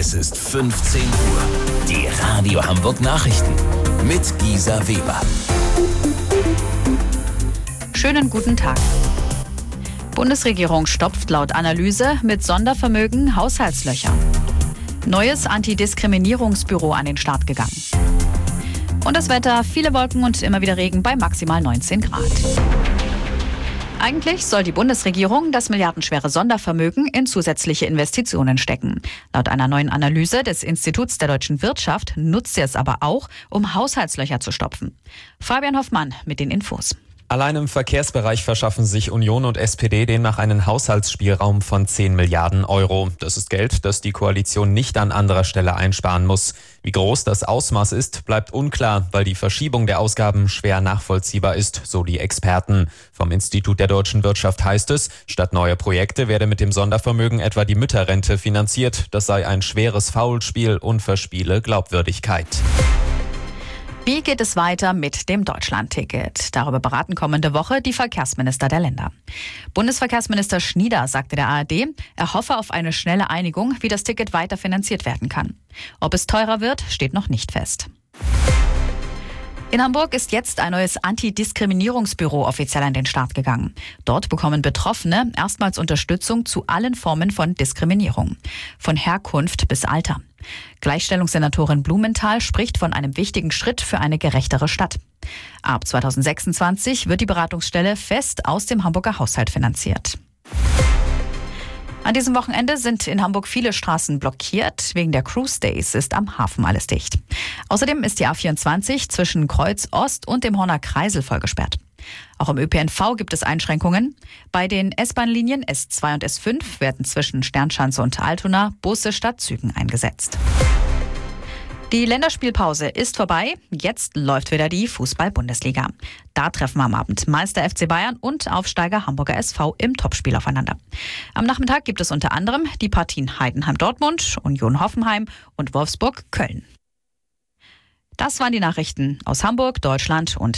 Es ist 15 Uhr. Die Radio Hamburg Nachrichten mit Gisa Weber. Schönen guten Tag. Bundesregierung stopft laut Analyse mit Sondervermögen Haushaltslöcher. Neues Antidiskriminierungsbüro an den Start gegangen. Und das Wetter, viele Wolken und immer wieder Regen bei maximal 19 Grad. Eigentlich soll die Bundesregierung das milliardenschwere Sondervermögen in zusätzliche Investitionen stecken. Laut einer neuen Analyse des Instituts der deutschen Wirtschaft nutzt sie es aber auch, um Haushaltslöcher zu stopfen. Fabian Hoffmann mit den Infos. Allein im Verkehrsbereich verschaffen sich Union und SPD demnach einen Haushaltsspielraum von 10 Milliarden Euro. Das ist Geld, das die Koalition nicht an anderer Stelle einsparen muss. Wie groß das Ausmaß ist, bleibt unklar, weil die Verschiebung der Ausgaben schwer nachvollziehbar ist, so die Experten. Vom Institut der deutschen Wirtschaft heißt es, statt neuer Projekte werde mit dem Sondervermögen etwa die Mütterrente finanziert. Das sei ein schweres Faulspiel und verspiele Glaubwürdigkeit. Wie geht es weiter mit dem Deutschlandticket? Darüber beraten kommende Woche die Verkehrsminister der Länder. Bundesverkehrsminister Schnieder sagte der ARD, er hoffe auf eine schnelle Einigung, wie das Ticket weiter finanziert werden kann. Ob es teurer wird, steht noch nicht fest. In Hamburg ist jetzt ein neues Antidiskriminierungsbüro offiziell an den Start gegangen. Dort bekommen Betroffene erstmals Unterstützung zu allen Formen von Diskriminierung. Von Herkunft bis Alter. Gleichstellungssenatorin Blumenthal spricht von einem wichtigen Schritt für eine gerechtere Stadt. Ab 2026 wird die Beratungsstelle fest aus dem Hamburger Haushalt finanziert. An diesem Wochenende sind in Hamburg viele Straßen blockiert. Wegen der Cruise Days ist am Hafen alles dicht. Außerdem ist die A24 zwischen Kreuz Ost und dem Horner Kreisel vollgesperrt. Auch im ÖPNV gibt es Einschränkungen. Bei den S-Bahn-Linien S2 und S5 werden zwischen Sternschanze und Altona Busse statt Zügen eingesetzt. Die Länderspielpause ist vorbei. Jetzt läuft wieder die Fußball-Bundesliga. Da treffen am Abend Meister FC Bayern und Aufsteiger Hamburger SV im Topspiel aufeinander. Am Nachmittag gibt es unter anderem die Partien Heidenheim-Dortmund, Union Hoffenheim und Wolfsburg-Köln. Das waren die Nachrichten aus Hamburg, Deutschland und